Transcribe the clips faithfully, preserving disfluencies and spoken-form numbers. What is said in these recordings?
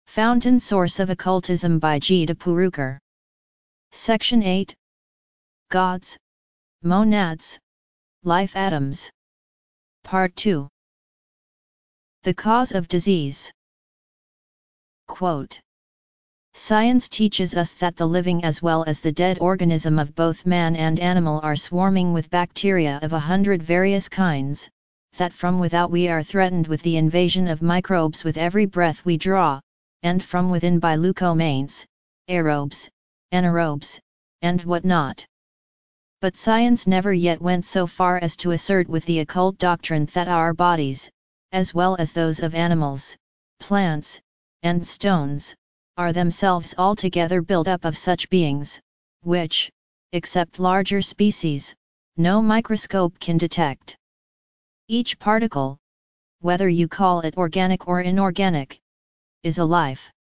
Fountain Source of Occultism by G. de Purukar. Section eight. Gods, Monads, Life Atoms. Part two. The Cause of Disease. Quote. Science teaches us that the living as well as the dead organism of both man and animal are swarming with bacteria of a hundred various kinds, that from without we are threatened with the invasion of microbes with every breath we draw, and from within by leucomanes, aerobes, anaerobes, and what not. But science never yet went so far as to assert with the occult doctrine that our bodies, as well as those of animals, plants, and stones, are themselves altogether built up of such beings, which, except larger species, no microscope can detect. Each particle, whether you call it organic or inorganic, is a life.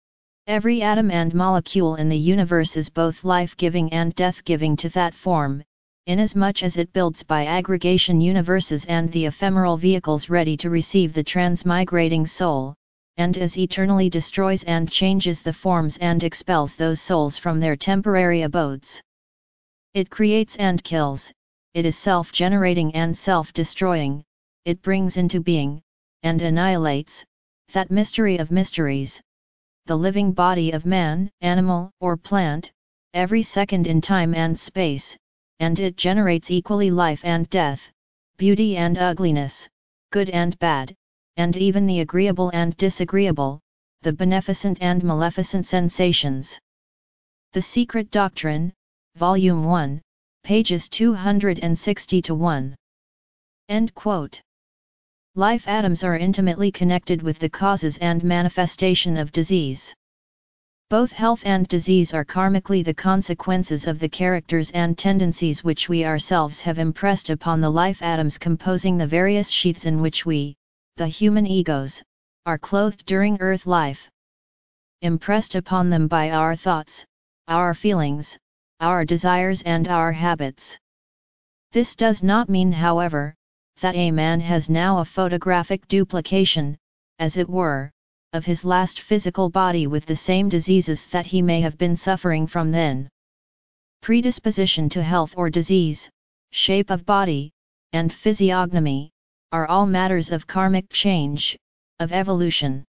Every atom and molecule in the universe is both life-giving and death-giving to that form, inasmuch as it builds by aggregation universes and the ephemeral vehicles ready to receive the transmigrating soul, and as eternally destroys and changes the forms and expels those souls from their temporary abodes. It creates and kills, it is self-generating and self-destroying, it brings into being, and annihilates, that mystery of mysteries, the living body of man, animal, or plant, every second in time and space, and it generates equally life and death, beauty and ugliness, good and bad, and even the agreeable and disagreeable, the beneficent and maleficent sensations. The Secret Doctrine, Volume one, pages two hundred sixty to one. End quote. Life atoms are intimately connected with the causes and manifestation of disease. Both health and disease are karmically the consequences of the characters and tendencies which we ourselves have impressed upon the life atoms composing the various sheaths in which we, the human egos, are clothed during earth life. Impressed upon them by our thoughts, our feelings, our desires and our habits. This does not mean, however, that a man has now a photographic duplication, as it were, of his last physical body with the same diseases that he may have been suffering from then. Predisposition to health or disease, shape of body, and physiognomy, are all matters of karmic change, of evolution.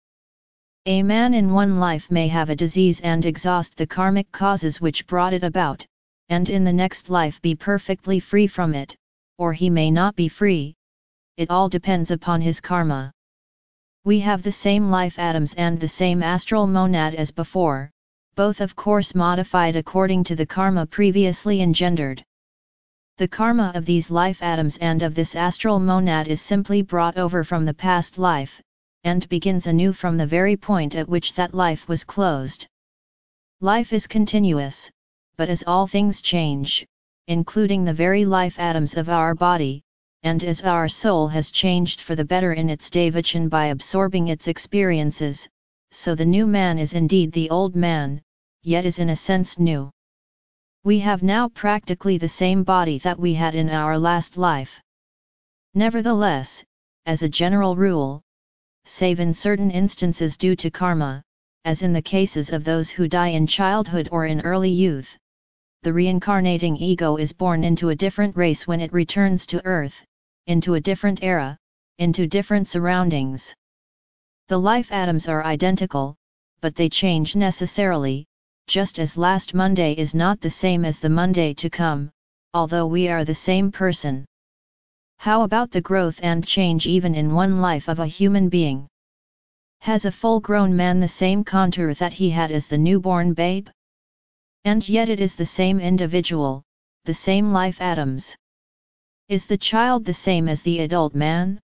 A man in one life may have a disease and exhaust the karmic causes which brought it about, and in the next life be perfectly free from it, or he may not be free. It all depends upon his karma. We have the same life atoms and the same astral monad as before, both of course modified according to the karma previously engendered. The karma of these life atoms and of this astral monad is simply brought over from the past life, and begins anew from the very point at which that life was closed. Life is continuous, but as all things change, including the very life atoms of our body, and as our soul has changed for the better in its devachan by absorbing its experiences, so the new man is indeed the old man, yet is in a sense new. We have now practically the same body that we had in our last life. Nevertheless, as a general rule, save in certain instances due to karma, as in the cases of those who die in childhood or in early youth, the reincarnating ego is born into a different race when it returns to earth, into a different era, into different surroundings. The life atoms are identical, but they change necessarily, just as last Monday is not the same as the Monday to come, although we are the same person. How about the growth and change even in one life of a human being? Has a full-grown man the same contour that he had as the newborn babe? And yet it is the same individual, the same life atoms. Is the child the same as the adult man?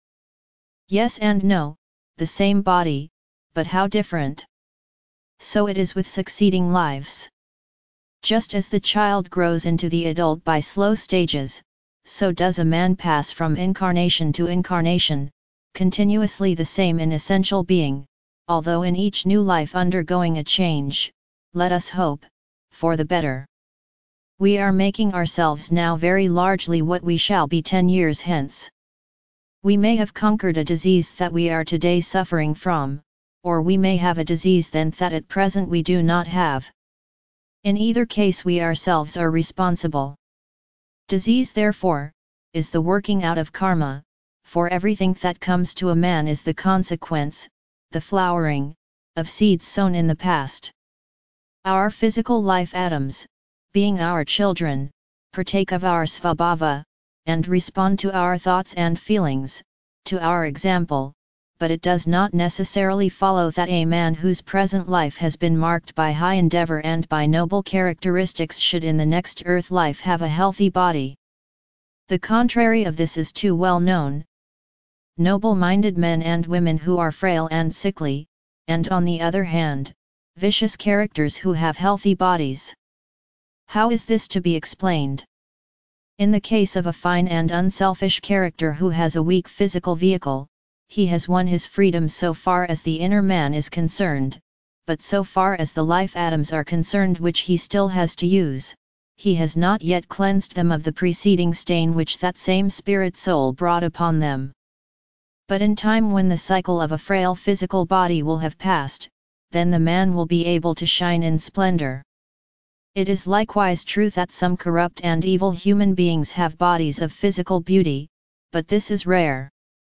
Yes and no, the same body, but how different? So it is with succeeding lives. Just as the child grows into the adult by slow stages, so does a man pass from incarnation to incarnation, continuously the same in essential being, although in each new life undergoing a change, let us hope, for the better. We are making ourselves now very largely what we shall be ten years hence. We may have conquered a disease that we are today suffering from, or we may have a disease then that at present we do not have. In either case we ourselves are responsible. Disease, therefore, is the working out of karma, for everything that comes to a man is the consequence, the flowering, of seeds sown in the past. Our physical life atoms, being our children, partake of our svabhava, and respond to our thoughts and feelings, to our example, but it does not necessarily follow that a man whose present life has been marked by high endeavor and by noble characteristics should in the next earth life have a healthy body. The contrary of this is too well known. Noble-minded men and women who are frail and sickly, and on the other hand, vicious characters who have healthy bodies. How is this to be explained? In the case of a fine and unselfish character who has a weak physical vehicle, he has won his freedom so far as the inner man is concerned, but so far as the life atoms are concerned which he still has to use, he has not yet cleansed them of the preceding stain which that same spirit soul brought upon them. But in time when the cycle of a frail physical body will have passed, then the man will be able to shine in splendor. It is likewise true that some corrupt and evil human beings have bodies of physical beauty, but this is rare.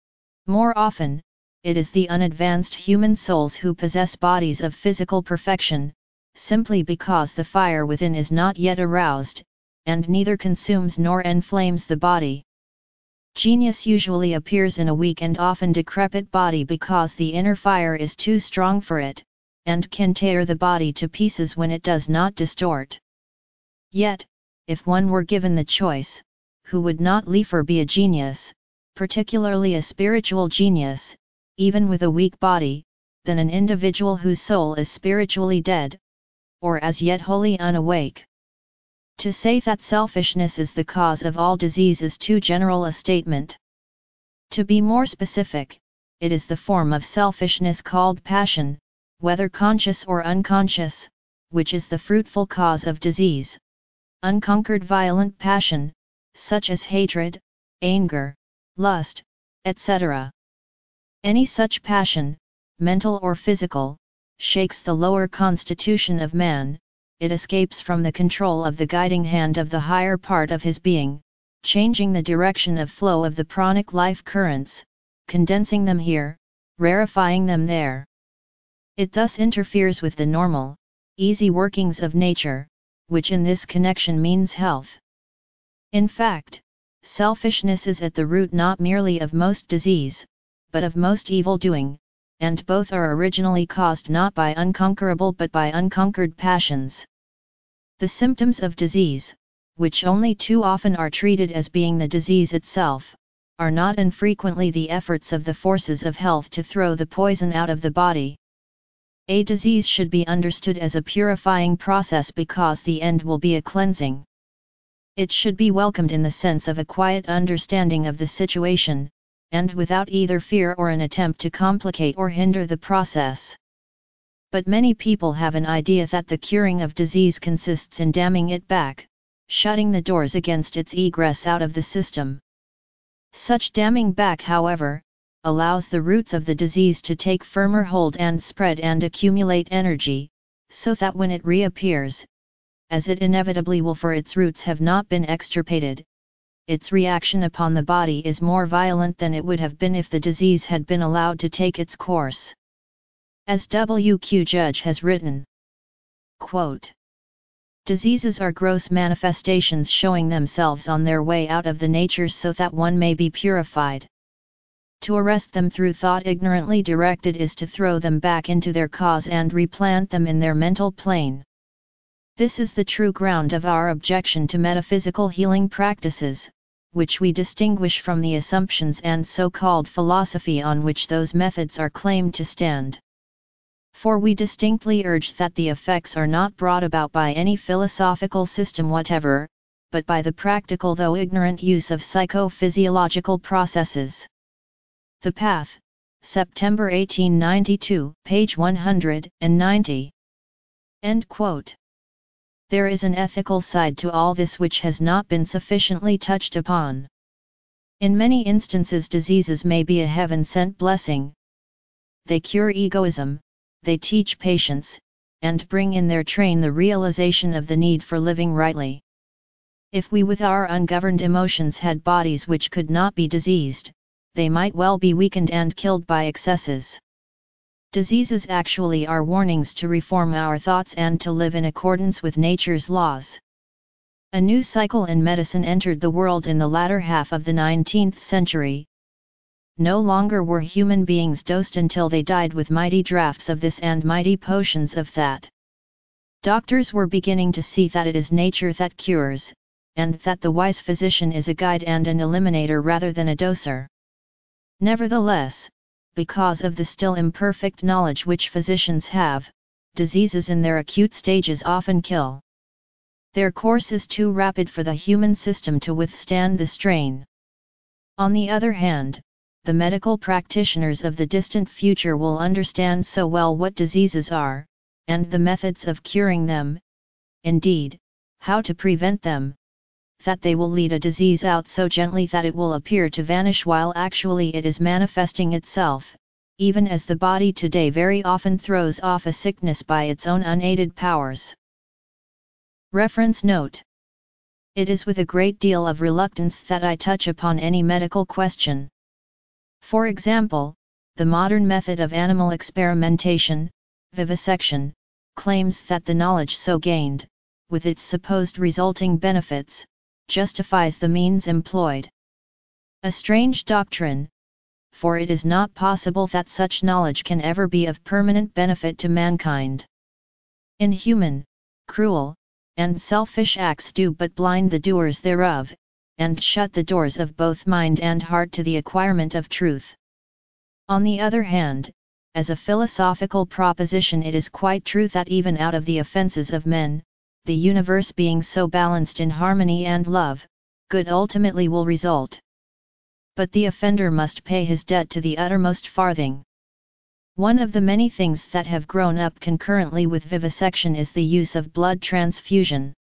More often, it is the unadvanced human souls who possess bodies of physical perfection, simply because the fire within is not yet aroused, and neither consumes nor enflames the body. Genius usually appears in a weak and often decrepit body because the inner fire is too strong for it, and can tear the body to pieces when it does not distort. Yet, if one were given the choice, who would not liefer be a genius, particularly a spiritual genius, even with a weak body, than an individual whose soul is spiritually dead, or as yet wholly unawake? To say that selfishness is the cause of all disease is too general a statement. To be more specific, it is the form of selfishness called passion, whether conscious or unconscious, which is the fruitful cause of disease. Unconquered violent passion, such as hatred, anger, lust, et cetera. Any such passion, mental or physical, shakes the lower constitution of man. It escapes from the control of the guiding hand of the higher part of his being, changing the direction of flow of the pranic life currents, condensing them here, rarefying them there. It thus interferes with the normal, easy workings of nature, which in this connection means health. In fact, selfishness is at the root not merely of most disease, but of most evil doing, and both are originally caused not by unconquerable but by unconquered passions. The symptoms of disease, which only too often are treated as being the disease itself, are not infrequently the efforts of the forces of health to throw the poison out of the body. A disease should be understood as a purifying process because the end will be a cleansing. It should be welcomed in the sense of a quiet understanding of the situation, and without either fear or an attempt to complicate or hinder the process. But many people have an idea that the curing of disease consists in damming it back, shutting the doors against its egress out of the system. Such damming back, however, allows the roots of the disease to take firmer hold and spread and accumulate energy, so that when it reappears, as it inevitably will for its roots have not been extirpated, its reaction upon the body is more violent than it would have been if the disease had been allowed to take its course. As W Q Judge has written, quote, "Diseases are gross manifestations showing themselves on their way out of the nature so that one may be purified. To arrest them through thought ignorantly directed is to throw them back into their cause and replant them in their mental plane. This is the true ground of our objection to metaphysical healing practices, which we distinguish from the assumptions and so-called philosophy on which those methods are claimed to stand. For we distinctly urge that the effects are not brought about by any philosophical system whatever, but by the practical though ignorant use of psychophysiological processes." The Path, September eighteen ninety-two, page one hundred ninety. End quote. There is an ethical side to all this which has not been sufficiently touched upon. In many instances diseases may be a heaven-sent blessing. they cure egoism, they teach patience, and bring in their train the realization of the need for living rightly. If we with our ungoverned emotions had bodies which could not be diseased, they might well be weakened and killed by excesses. Diseases actually are warnings to reform our thoughts and to live in accordance with nature's laws. A new cycle in medicine entered the world in the latter half of the nineteenth century. No longer were human beings dosed until they died with mighty draughts of this and mighty potions of that. Doctors were beginning to see that it is nature that cures, and that the wise physician is a guide and an eliminator rather than a doser. Nevertheless, because of the still imperfect knowledge which physicians have, diseases in their acute stages often kill. Their course is too rapid for the human system to withstand the strain. On the other hand, the medical practitioners of the distant future will understand so well what diseases are, and the methods of curing them, indeed, how to prevent them, that they will lead a disease out so gently that it will appear to vanish while actually it is manifesting itself, even as the body today very often throws off a sickness by its own unaided powers. Reference note. It is with a great deal of reluctance that I touch upon any medical question. For example, the modern method of animal experimentation, vivisection, claims that the knowledge so gained, with its supposed resulting benefits, justifies the means employed. A strange doctrine, for it is not possible that such knowledge can ever be of permanent benefit to mankind. Inhuman, cruel, and selfish acts do but blind the doers thereof, and shut the doors of both mind and heart to the acquirement of truth. On the other hand, as a philosophical proposition it is quite true that even out of the offences of men, the universe being so balanced in harmony and love, good ultimately will result. But the offender must pay his debt to the uttermost farthing. One of the many things that have grown up concurrently with vivisection is the use of blood transfusion.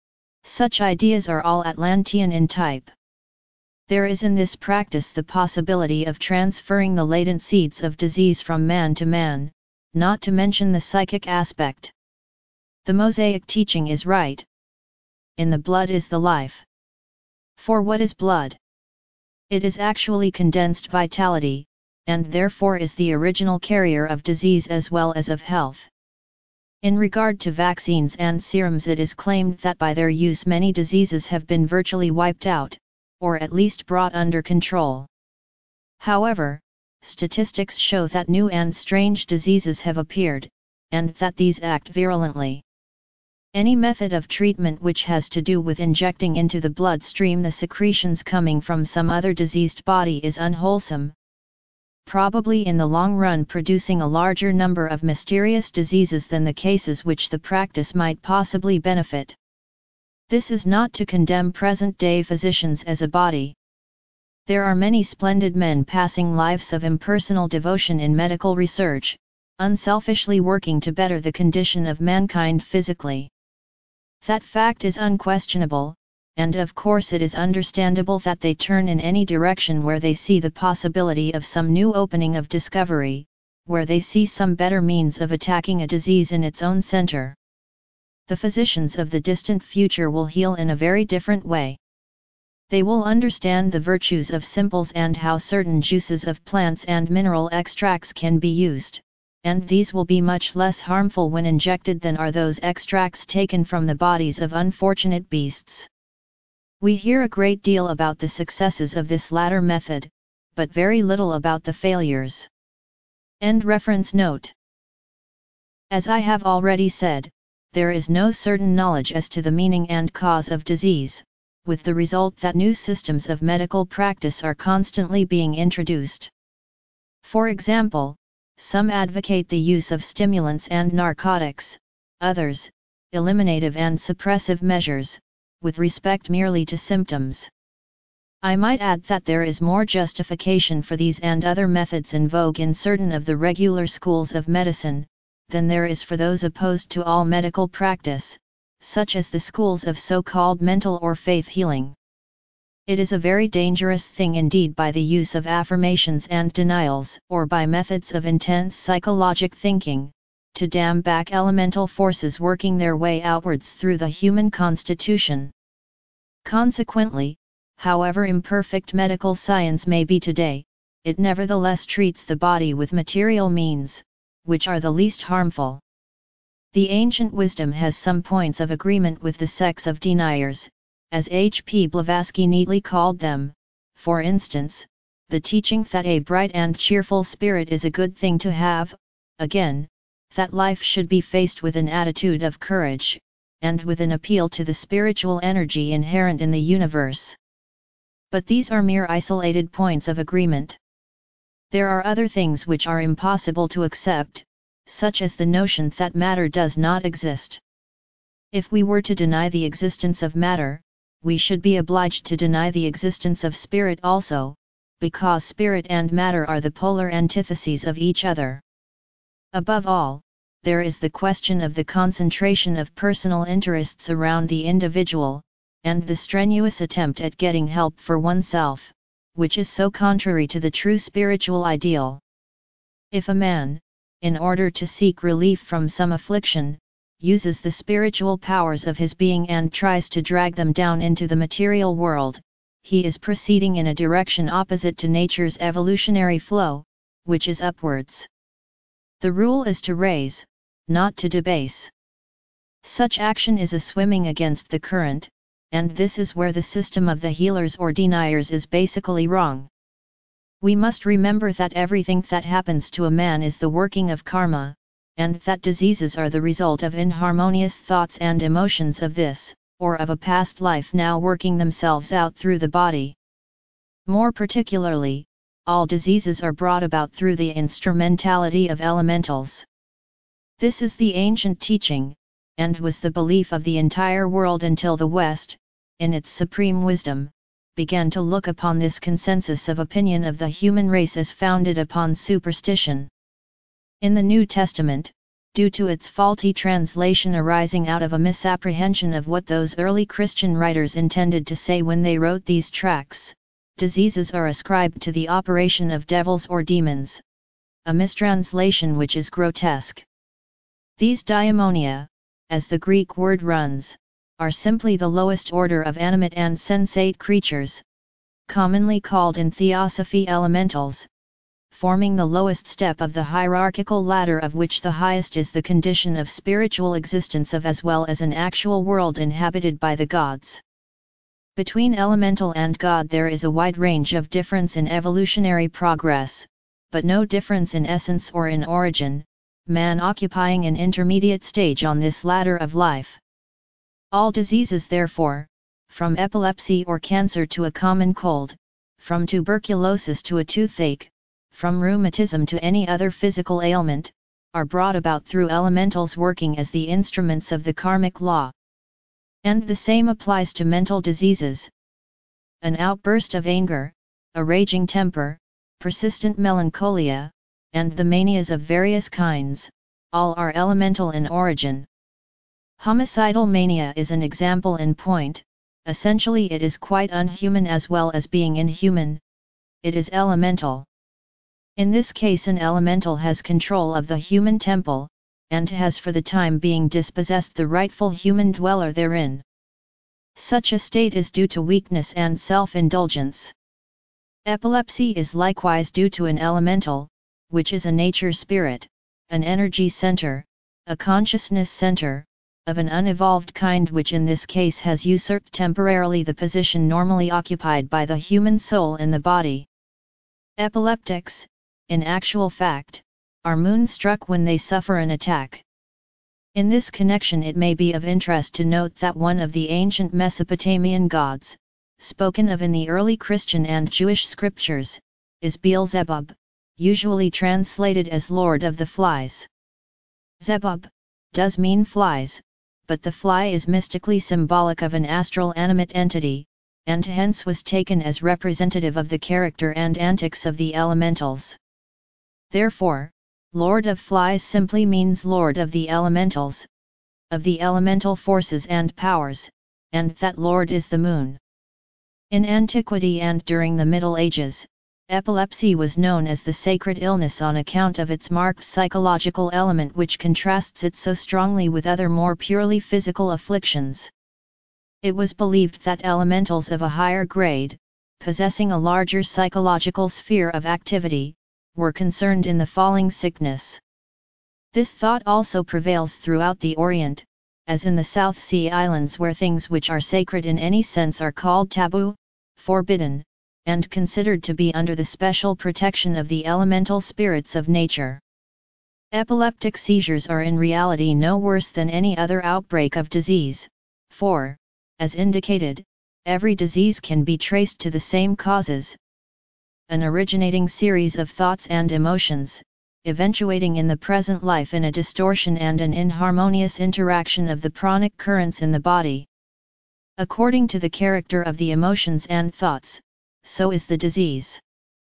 Such ideas are all Atlantean in type. There is in this practice the possibility of transferring the latent seeds of disease from man to man, not to mention the psychic aspect. The Mosaic teaching is right. In the blood is the life. For what is blood? It is actually condensed vitality, and therefore is the original carrier of disease as well as of health. In regard to vaccines and serums, it is claimed that by their use many diseases have been virtually wiped out, or at least brought under control. However, statistics show that new and strange diseases have appeared, and that these act virulently. Any method of treatment which has to do with injecting into the bloodstream the secretions coming from some other diseased body is unwholesome, probably in the long run producing a larger number of mysterious diseases than the cases which the practice might possibly benefit. This is not to condemn present-day physicians as a body. There are many splendid men passing lives of impersonal devotion in medical research, unselfishly working to better the condition of mankind physically. That fact is unquestionable, and of course it is understandable that they turn in any direction where they see the possibility of some new opening of discovery, where they see some better means of attacking a disease in its own center. The physicians of the distant future will heal in a very different way. They will understand the virtues of simples and how certain juices of plants and mineral extracts can be used, and these will be much less harmful when injected than are those extracts taken from the bodies of unfortunate beasts. We hear a great deal about the successes of this latter method, but very little about the failures. End reference note. As I have already said, there is no certain knowledge as to the meaning and cause of disease, with the result that new systems of medical practice are constantly being introduced. For example, some advocate the use of stimulants and narcotics, others, eliminative and suppressive measures, with respect merely to symptoms. I might add that there is more justification for these and other methods in vogue in certain of the regular schools of medicine, than there is for those opposed to all medical practice, such as the schools of so-called mental or faith healing. It is a very dangerous thing indeed by the use of affirmations and denials, or by methods of intense psychologic thinking, to dam back elemental forces working their way outwards through the human constitution. Consequently, however imperfect medical science may be today, it nevertheless treats the body with material means, which are the least harmful. The ancient wisdom has some points of agreement with the sects of deniers, as H P Blavatsky neatly called them, for instance, the teaching that a bright and cheerful spirit is a good thing to have, again, that life should be faced with an attitude of courage, and with an appeal to the spiritual energy inherent in the universe. But these are mere isolated points of agreement. There are other things which are impossible to accept, such as the notion that matter does not exist. If we were to deny the existence of matter, we should be obliged to deny the existence of spirit also, because spirit and matter are the polar antitheses of each other. Above all, there is the question of the concentration of personal interests around the individual, and the strenuous attempt at getting help for oneself, which is so contrary to the true spiritual ideal. If a man, in order to seek relief from some affliction, uses the spiritual powers of his being and tries to drag them down into the material world, he is proceeding in a direction opposite to nature's evolutionary flow, which is upwards. The rule is to raise, not to debase. Such action is a swimming against the current, and this is where the system of the healers or deniers is basically wrong. We must remember that everything that happens to a man is the working of karma, and that diseases are the result of inharmonious thoughts and emotions of this, or of a past life now working themselves out through the body. More particularly, all diseases are brought about through the instrumentality of elementals. This is the ancient teaching, and was the belief of the entire world until the West, in its supreme wisdom, began to look upon this consensus of opinion of the human race as founded upon superstition. In the New Testament, due to its faulty translation arising out of a misapprehension of what those early Christian writers intended to say when they wrote these tracts, diseases are ascribed to the operation of devils or demons, a mistranslation which is grotesque. These daimonia, as the Greek word runs, are simply the lowest order of animate and sensate creatures, commonly called in theosophy elementals, forming the lowest step of the hierarchical ladder, of which the highest is the condition of spiritual existence of as well as an actual world inhabited by the gods. Between elemental and God there is a wide range of difference in evolutionary progress, but no difference in essence or in origin, man occupying an intermediate stage on this ladder of life. All diseases therefore, from epilepsy or cancer to a common cold, from tuberculosis to a toothache, from rheumatism to any other physical ailment, are brought about through elementals working as the instruments of the karmic law. And the same applies to mental diseases. An outburst of anger, a raging temper, persistent melancholia, and the manias of various kinds, all are elemental in origin. Homicidal mania is an example in point. Essentially it is quite unhuman as well as being inhuman, it is elemental. In this case an elemental has control of the human temple, and has for the time being dispossessed the rightful human dweller therein. Such a state is due to weakness and self-indulgence. Epilepsy is likewise due to an elemental, which is a nature spirit, an energy center, a consciousness center, of an unevolved kind, which in this case has usurped temporarily the position normally occupied by the human soul in the body. Epileptics, in actual fact, are moonstruck when they suffer an attack. In this connection it may be of interest to note that one of the ancient Mesopotamian gods, spoken of in the early Christian and Jewish scriptures, is Beelzebub, usually translated as Lord of the Flies. Zebub does mean flies, but the fly is mystically symbolic of an astral animate entity, and hence was taken as representative of the character and antics of the elementals. Therefore, Lord of Flies simply means Lord of the elementals, of the elemental forces and powers, and that Lord is the moon. In antiquity and during the Middle Ages, epilepsy was known as the sacred illness on account of its marked psychological element which contrasts it so strongly with other more purely physical afflictions. It was believed that elementals of a higher grade, possessing a larger psychological sphere of activity, were concerned in the falling sickness. This thought also prevails throughout the Orient, as in the South Sea Islands where things which are sacred in any sense are called taboo, forbidden, and considered to be under the special protection of the elemental spirits of nature. Epileptic seizures are in reality no worse than any other outbreak of disease, for, as indicated, every disease can be traced to the same causes, an originating series of thoughts and emotions, eventuating in the present life in a distortion and an inharmonious interaction of the pranic currents in the body. According to the character of the emotions and thoughts, so is the disease.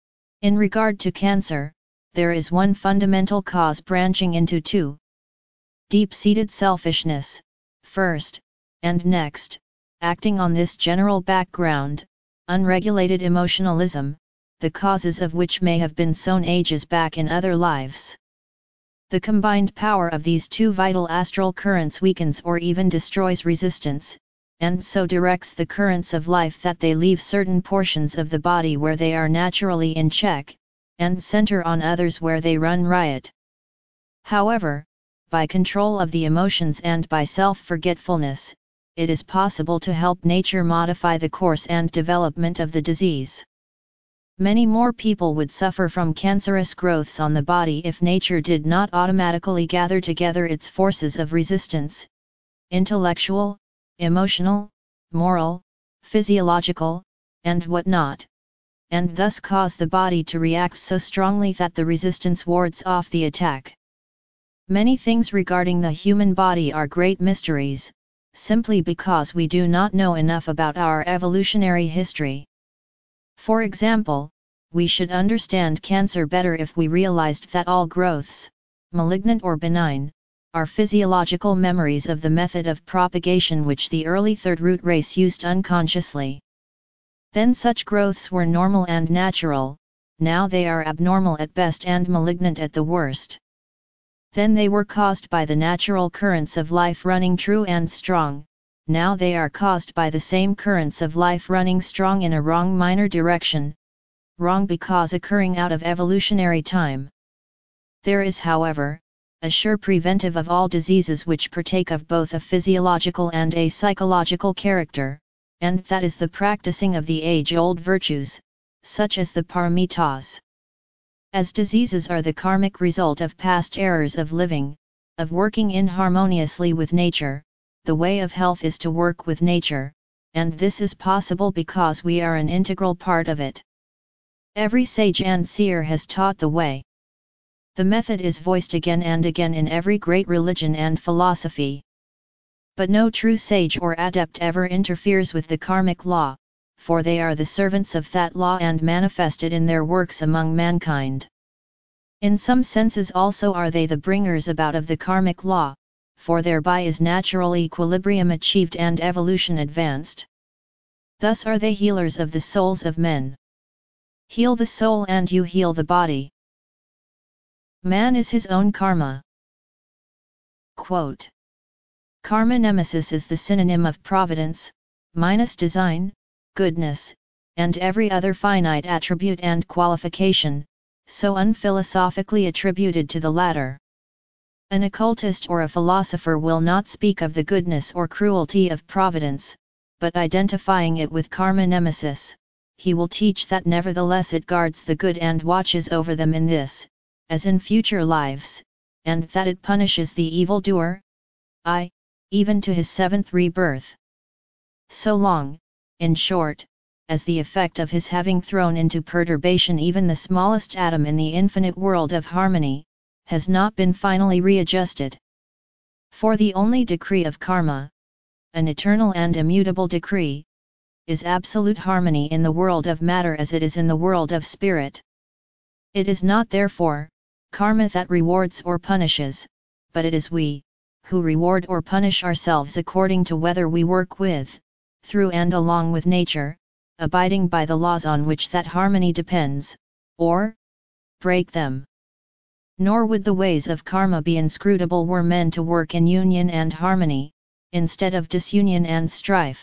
In regard to cancer, there is one fundamental cause branching into two. Deep-seated selfishness, first, and next, acting on this general background, unregulated emotionalism, the causes of which may have been sown ages back in other lives. The combined power of these two vital astral currents weakens or even destroys resistance, and so directs the currents of life that they leave certain portions of the body where they are naturally in check, and center on others where they run riot. However, by control of the emotions and by self-forgetfulness, it is possible to help nature modify the course and development of the disease. Many more people would suffer from cancerous growths on the body if nature did not automatically gather together its forces of resistance, intellectual, emotional, moral, physiological, and whatnot, and thus cause the body to react so strongly that the resistance wards off the attack. Many things regarding the human body are great mysteries, simply because we do not know enough about our evolutionary history. For example, we should understand cancer better if we realized that all growths, malignant or benign, are physiological memories of the method of propagation which the early third root race used unconsciously. Then such growths were normal and natural, now they are abnormal at best and malignant at the worst. Then they were caused by the natural currents of life running true and strong, now they are caused by the same currents of life running strong in a wrong minor direction, wrong because occurring out of evolutionary time. There is, however, a sure preventive of all diseases which partake of both a physiological and a psychological character, and that is the practicing of the age-old virtues, such as the paramitas. As diseases are the karmic result of past errors of living, of working inharmoniously with nature, the way of health is to work with nature, and this is possible because we are an integral part of it. Every sage and seer has taught the way. The method is voiced again and again in every great religion and philosophy. But no true sage or adept ever interferes with the karmic law, for they are the servants of that law and manifest it in their works among mankind. In some senses also are they the bringers about of the karmic law, for thereby is natural equilibrium achieved and evolution advanced. Thus are they healers of the souls of men. Heal the soul and you heal the body. Man is his own karma. Quote. Karma nemesis is the synonym of providence, minus design, goodness, and every other finite attribute and qualification, so unphilosophically attributed to the latter. An occultist or a philosopher will not speak of the goodness or cruelty of providence, but identifying it with karma nemesis, he will teach that nevertheless it guards the good and watches over them in this, as in future lives, and that it punishes the evildoer, I, even to his seventh rebirth. So long, in short, as the effect of his having thrown into perturbation even the smallest atom in the infinite world of harmony, has not been finally readjusted. For the only decree of karma, an eternal and immutable decree, is absolute harmony in the world of matter as it is in the world of spirit. It is not therefore, karma that rewards or punishes, but it is we, who reward or punish ourselves according to whether we work with, through and along with nature, abiding by the laws on which that harmony depends, or break them. Nor would the ways of karma be inscrutable were men to work in union and harmony, instead of disunion and strife.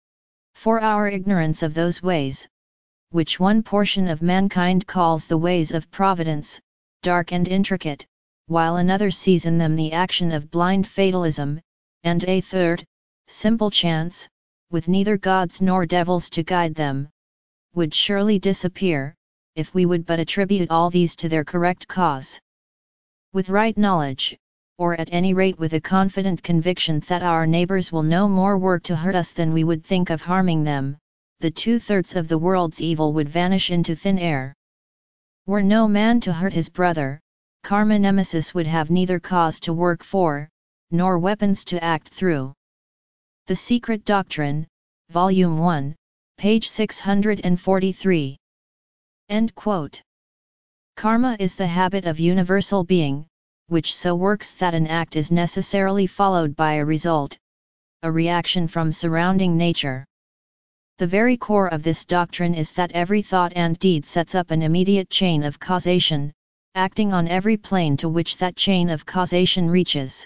For our ignorance of those ways, which one portion of mankind calls the ways of providence, dark and intricate, while another sees in them the action of blind fatalism, and a third, simple chance, with neither gods nor devils to guide them, would surely disappear, if we would but attribute all these to their correct cause. With right knowledge, or at any rate with a confident conviction that our neighbors will no more work to hurt us than we would think of harming them, the two-thirds of the world's evil would vanish into thin air. Were no man to hurt his brother, karma nemesis would have neither cause to work for, nor weapons to act through. The Secret Doctrine, Volume one, page six hundred forty-three. End quote. Karma is the habit of universal being, which so works that an act is necessarily followed by a result, a reaction from surrounding nature. The very core of this doctrine is that every thought and deed sets up an immediate chain of causation, acting on every plane to which that chain of causation reaches.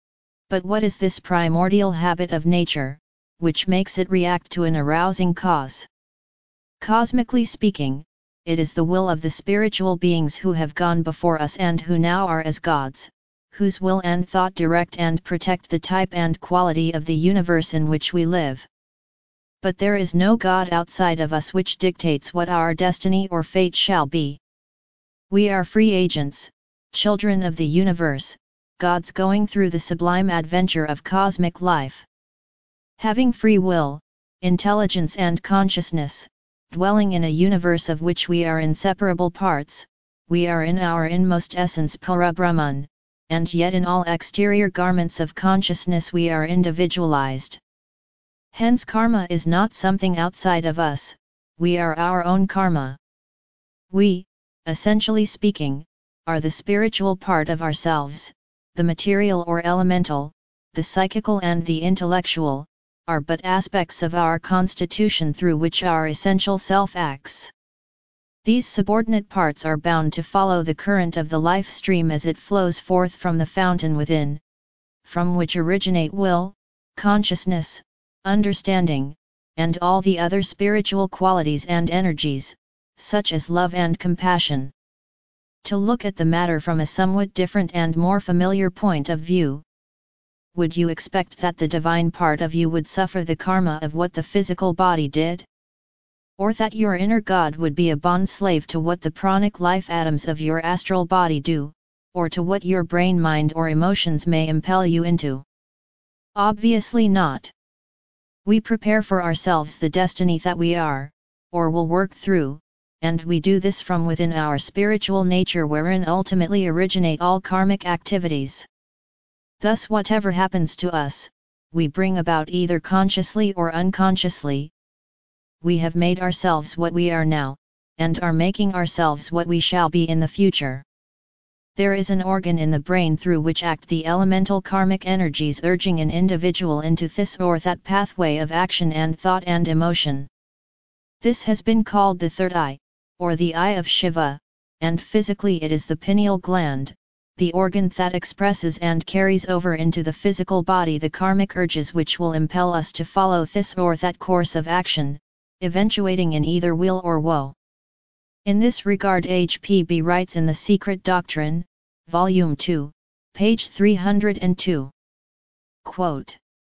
But what is this primordial habit of nature, which makes it react to an arousing cause? Cosmically speaking, it is the will of the spiritual beings who have gone before us and who now are as gods, whose will and thought direct and protect the type and quality of the universe in which we live. But there is no God outside of us which dictates what our destiny or fate shall be. We are free agents, children of the universe, gods going through the sublime adventure of cosmic life. Having free will, intelligence and consciousness, dwelling in a universe of which we are inseparable parts, we are in our inmost essence Parabrahman, and yet in all exterior garments of consciousness we are individualized. Hence karma is not something outside of us, we are our own karma. We, essentially speaking, are the spiritual part of ourselves, the material or elemental, the psychical and the intellectual, are but aspects of our constitution through which our essential self acts. These subordinate parts are bound to follow the current of the life stream as it flows forth from the fountain within, from which originate will, consciousness, understanding, and all the other spiritual qualities and energies, such as love and compassion. To look at the matter from a somewhat different and more familiar point of view, would you expect that the divine part of you would suffer the karma of what the physical body did? Or that your inner God would be a bond-slave to what the pranic life atoms of your astral body do, or to what your brain mind or emotions may impel you into? Obviously not. We prepare for ourselves the destiny that we are, or will work through, and we do this from within our spiritual nature wherein ultimately originate all karmic activities. Thus whatever happens to us, we bring about either consciously or unconsciously. We have made ourselves what we are now, and are making ourselves what we shall be in the future. There is an organ in the brain through which act the elemental karmic energies urging an individual into this or that pathway of action and thought and emotion. This has been called the third eye, or the eye of Shiva, and physically it is the pineal gland, the organ that expresses and carries over into the physical body the karmic urges which will impel us to follow this or that course of action, eventuating in either weal or woe. In this regard H P B writes in The Secret Doctrine, Volume two, page three hundred two. Quote,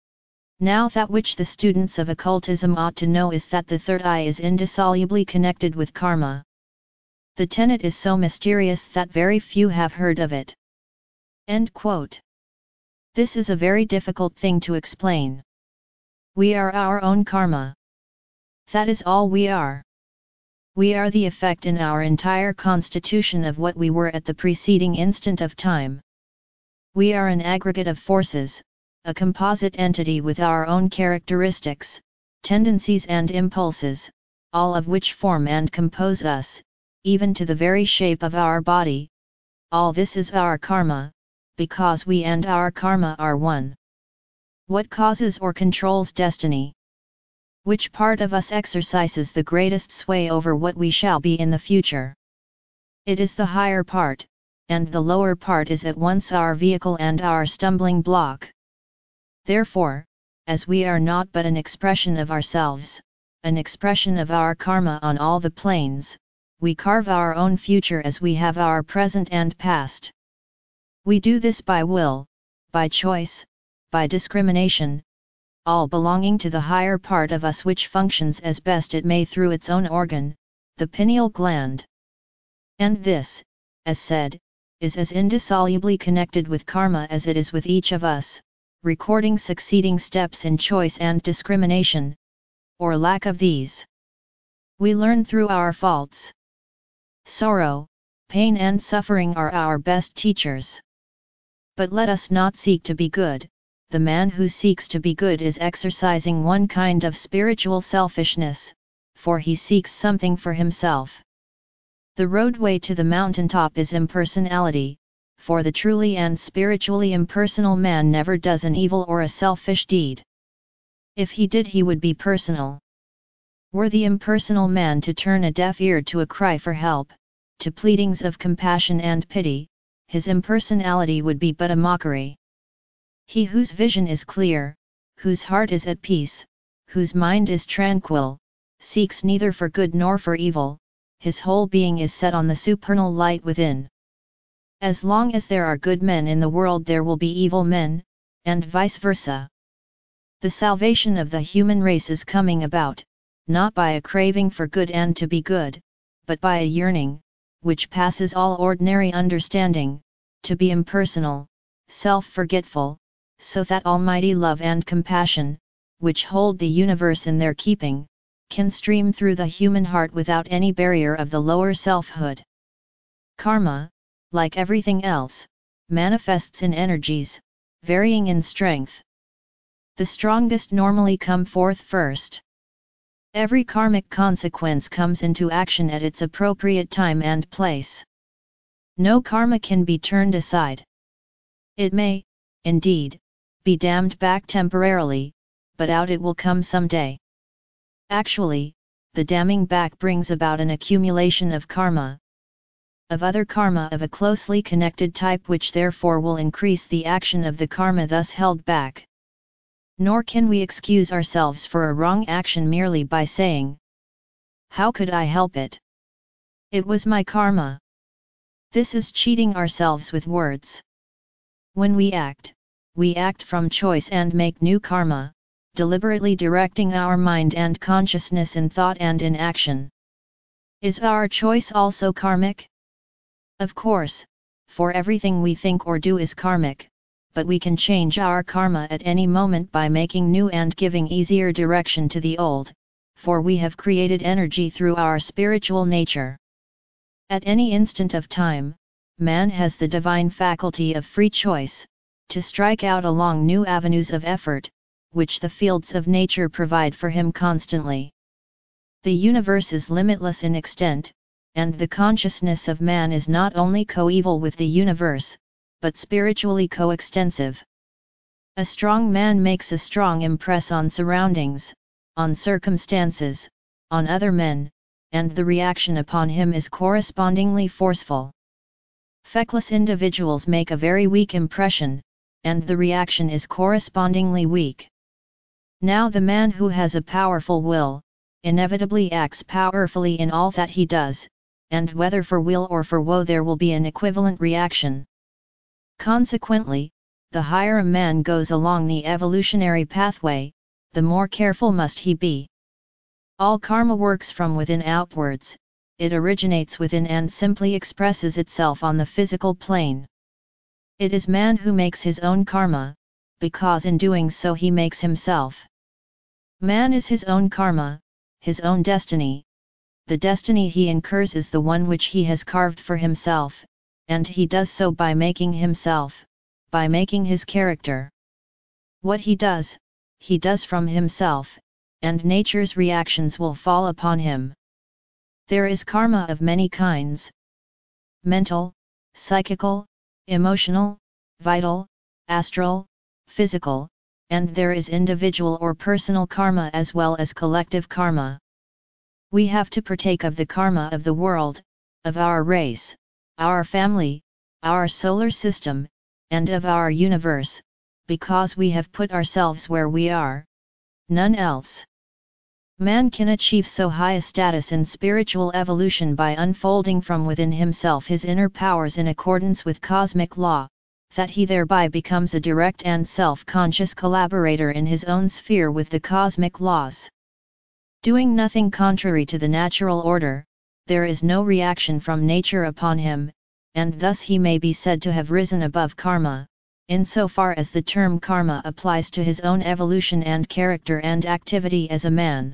"Now that which the students of occultism ought to know is that the third eye is indissolubly connected with karma. The tenet is so mysterious that very few have heard of it." End quote. This is a very difficult thing to explain. We are our own karma. That is all we are. We are the effect in our entire constitution of what we were at the preceding instant of time. We are an aggregate of forces, a composite entity with our own characteristics, tendencies and impulses, all of which form and compose us, even to the very shape of our body. All this is our karma, because we and our karma are one. What causes or controls destiny? Which part of us exercises the greatest sway over what we shall be in the future? It is the higher part, and the lower part is at once our vehicle and our stumbling block. Therefore, as we are not but an expression of ourselves, an expression of our karma on all the planes, we carve our own future as we have our present and past. We do this by will, by choice, by discrimination, all belonging to the higher part of us, which functions as best it may through its own organ, the pineal gland. And this, as said, is as indissolubly connected with karma as it is with each of us, recording succeeding steps in choice and discrimination, or lack of these. We learn through our faults. Sorrow, pain and suffering are our best teachers. But let us not seek to be good. The man who seeks to be good is exercising one kind of spiritual selfishness, for he seeks something for himself. The roadway to the mountaintop is impersonality, for the truly and spiritually impersonal man never does an evil or a selfish deed. If he did, he would be personal. Were the impersonal man to turn a deaf ear to a cry for help, to pleadings of compassion and pity, his impersonality would be but a mockery. He whose vision is clear, whose heart is at peace, whose mind is tranquil, seeks neither for good nor for evil, his whole being is set on the supernal light within. As long as there are good men in the world, there will be evil men, and vice versa. The salvation of the human race is coming about, not by a craving for good and to be good, but by a yearning, which passes all ordinary understanding, to be impersonal, self-forgetful, so that almighty love and compassion, which hold the universe in their keeping, can stream through the human heart without any barrier of the lower selfhood. Karma, like everything else, manifests in energies, varying in strength. The strongest normally come forth first. Every karmic consequence comes into action at its appropriate time and place. No karma can be turned aside. It may, indeed, be dammed back temporarily, but out it will come someday. Actually, the damming back brings about an accumulation of karma, of other karma of a closely connected type, which therefore will increase the action of the karma thus held back. Nor can we excuse ourselves for a wrong action merely by saying, "How could I help it? It was my karma." This is cheating ourselves with words. When we act, we act from choice and make new karma, deliberately directing our mind and consciousness in thought and in action. Is our choice also karmic? Of course, for everything we think or do is karmic, but we can change our karma at any moment by making new and giving easier direction to the old, for we have created energy through our spiritual nature. At any instant of time, man has the divine faculty of free choice, to strike out along new avenues of effort, which the fields of nature provide for him constantly. The universe is limitless in extent, and the consciousness of man is not only coeval with the universe, but spiritually coextensive. A strong man makes a strong impress on surroundings, on circumstances, on other men, and the reaction upon him is correspondingly forceful. Feckless individuals make a very weak impression, and the reaction is correspondingly weak. Now the man who has a powerful will, inevitably acts powerfully in all that he does, and whether for weal or for woe there will be an equivalent reaction. Consequently, the higher a man goes along the evolutionary pathway, the more careful must he be. All karma works from within outwards, it originates within and simply expresses itself on the physical plane. It is man who makes his own karma, because in doing so he makes himself. Man is his own karma, his own destiny. The destiny he incurs is the one which he has carved for himself, and he does so by making himself, by making his character. What he does, he does from himself, and nature's reactions will fall upon him. There is karma of many kinds: mental, psychical, emotional, vital, astral, physical, and there is individual or personal karma as well as collective karma. We have to partake of the karma of the world, of our race, our family, our solar system, and of our universe, because we have put ourselves where we are, none else. Man can achieve so high a status in spiritual evolution by unfolding from within himself his inner powers in accordance with cosmic law, that he thereby becomes a direct and self-conscious collaborator in his own sphere with the cosmic laws. Doing nothing contrary to the natural order, there is no reaction from nature upon him, and thus he may be said to have risen above karma, insofar as the term karma applies to his own evolution and character and activity as a man.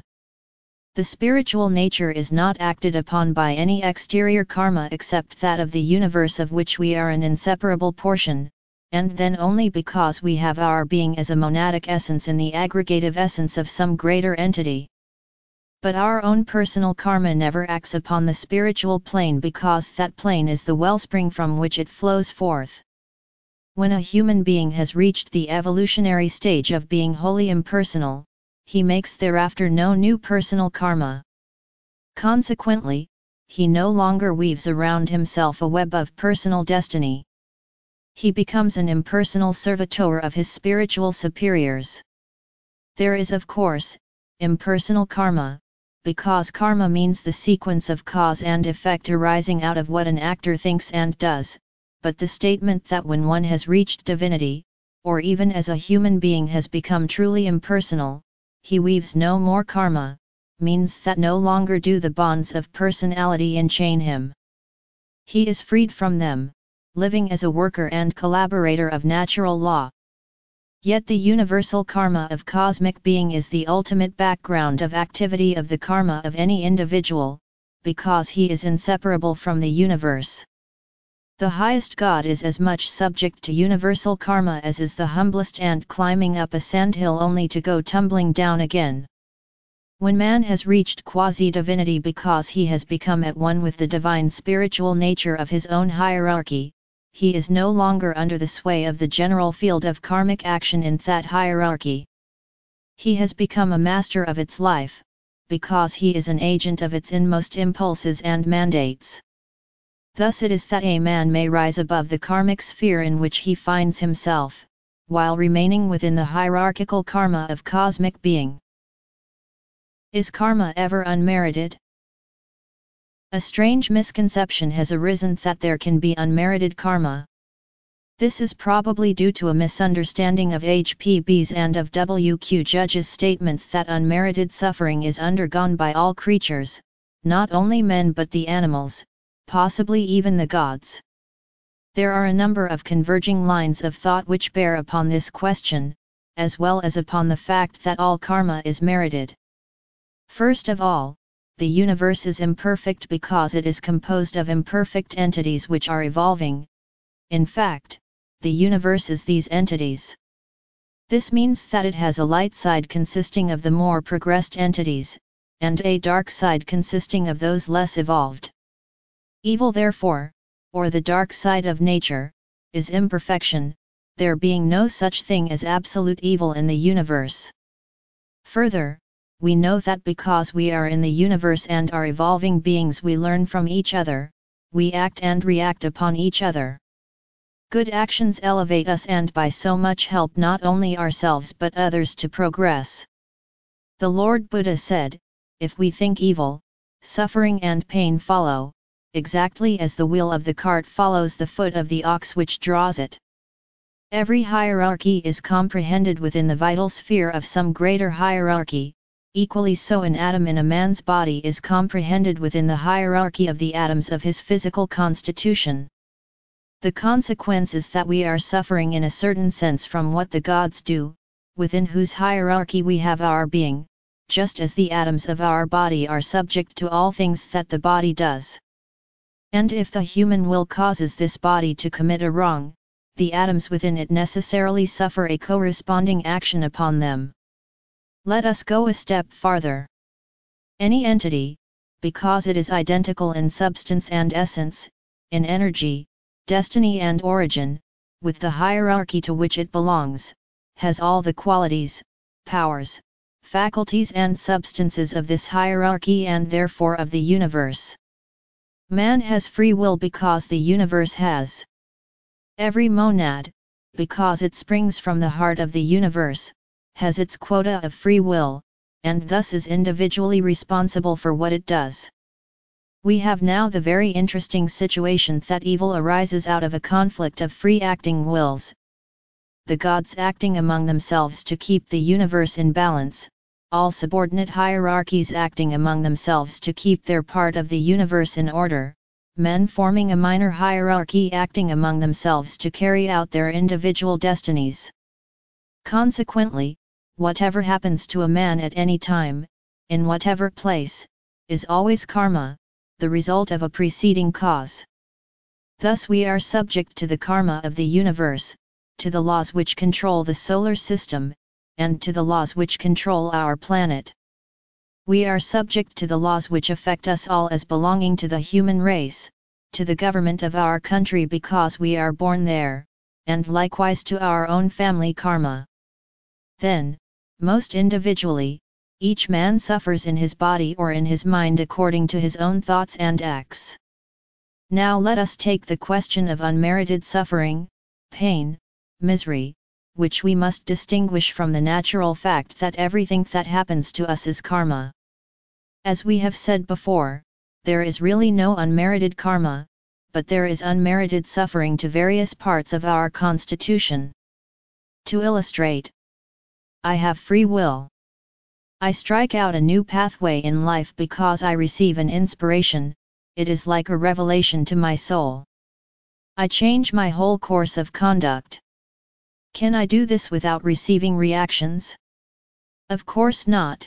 The spiritual nature is not acted upon by any exterior karma except that of the universe of which we are an inseparable portion, and then only because we have our being as a monadic essence in the aggregative essence of some greater entity. But our own personal karma never acts upon the spiritual plane because that plane is the wellspring from which it flows forth. When a human being has reached the evolutionary stage of being wholly impersonal, he makes thereafter no new personal karma. Consequently, he no longer weaves around himself a web of personal destiny. He becomes an impersonal servitor of his spiritual superiors. There is, of course, impersonal karma, because karma means the sequence of cause and effect arising out of what an actor thinks and does, but the statement that when one has reached divinity, or even as a human being has become truly impersonal, he weaves no more karma, means that no longer do the bonds of personality enchain him. He is freed from them, living as a worker and collaborator of natural law. Yet the universal karma of cosmic being is the ultimate background of activity of the karma of any individual, because he is inseparable from the universe. The highest God is as much subject to universal karma as is the humblest ant climbing up a sandhill only to go tumbling down again. When man has reached quasi-divinity because he has become at one with the divine spiritual nature of his own hierarchy, he is no longer under the sway of the general field of karmic action in that hierarchy. He has become a master of its life, because he is an agent of its inmost impulses and mandates. Thus it is that a man may rise above the karmic sphere in which he finds himself, while remaining within the hierarchical karma of cosmic being. Is karma ever unmerited? A strange misconception has arisen that there can be unmerited karma. This is probably due to a misunderstanding of H P B's and of W Q Judge's statements that unmerited suffering is undergone by all creatures, not only men but the animals, possibly even the gods. There are a number of converging lines of thought which bear upon this question, as well as upon the fact that all karma is merited. First of all, the universe is imperfect because it is composed of imperfect entities which are evolving. In fact, the universe is these entities. This means that it has a light side consisting of the more progressed entities, and a dark side consisting of those less evolved. Evil therefore, or the dark side of nature, is imperfection, there being no such thing as absolute evil in the universe. Further, we know that because we are in the universe and are evolving beings we learn from each other, we act and react upon each other. Good actions elevate us and by so much help not only ourselves but others to progress. The Lord Buddha said, if we think evil, suffering and pain follow, exactly as the wheel of the cart follows the foot of the ox which draws it. Every hierarchy is comprehended within the vital sphere of some greater hierarchy, equally so an atom in a man's body is comprehended within the hierarchy of the atoms of his physical constitution. The consequence is that we are suffering in a certain sense from what the gods do, within whose hierarchy we have our being, just as the atoms of our body are subject to all things that the body does. And if the human will causes this body to commit a wrong, the atoms within it necessarily suffer a corresponding action upon them. Let us go a step farther. Any entity, because it is identical in substance and essence, in energy, destiny and origin, with the hierarchy to which it belongs, has all the qualities, powers, faculties and substances of this hierarchy and therefore of the universe. Man has free will because the universe has. Every monad, because it springs from the heart of the universe, has its quota of free will, and thus is individually responsible for what it does. We have now the very interesting situation that evil arises out of a conflict of free acting wills. The gods acting among themselves to keep the universe in balance, all subordinate hierarchies acting among themselves to keep their part of the universe in order, men forming a minor hierarchy acting among themselves to carry out their individual destinies. Consequently, whatever happens to a man at any time, in whatever place, is always karma, the result of a preceding cause. Thus we are subject to the karma of the universe, to the laws which control the solar system, and to the laws which control our planet. We are subject to the laws which affect us all as belonging to the human race, to the government of our country because we are born there, and likewise to our own family karma. Then, most individually, each man suffers in his body or in his mind according to his own thoughts and acts. Now let us take the question of unmerited suffering, pain, misery, which we must distinguish from the natural fact that everything that happens to us is karma. As we have said before, there is really no unmerited karma, but there is unmerited suffering to various parts of our constitution. To illustrate, I have free will. I strike out a new pathway in life because I receive an inspiration, it is like a revelation to my soul. I change my whole course of conduct. Can I do this without receiving reactions? Of course not.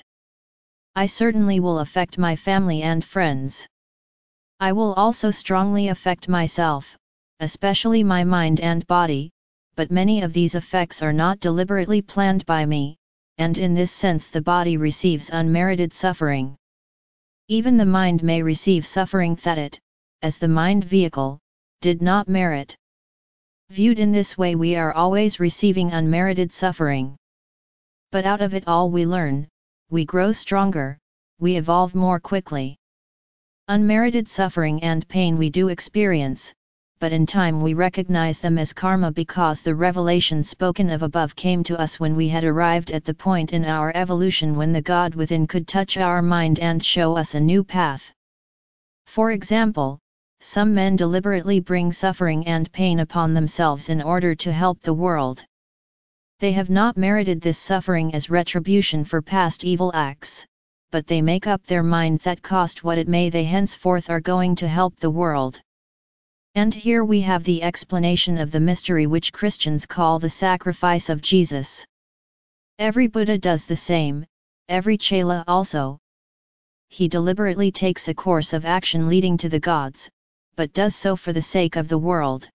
I certainly will affect my family and friends. I will also strongly affect myself, especially my mind and body, but many of these effects are not deliberately planned by me, and in this sense the body receives unmerited suffering. Even the mind may receive suffering that it, as the mind vehicle, did not merit. Viewed in this way we are always receiving unmerited suffering. But out of it all we learn, we grow stronger, we evolve more quickly. Unmerited suffering and pain we do experience, but in time we recognize them as karma because the revelation spoken of above came to us when we had arrived at the point in our evolution when the God within could touch our mind and show us a new path. For example, some men deliberately bring suffering and pain upon themselves in order to help the world. They have not merited this suffering as retribution for past evil acts, but they make up their mind that cost what it may they henceforth are going to help the world. And here we have the explanation of the mystery which Christians call the sacrifice of Jesus. Every Buddha does the same, every Chela also. He deliberately takes a course of action leading to the gods, but does so for the sake of the world.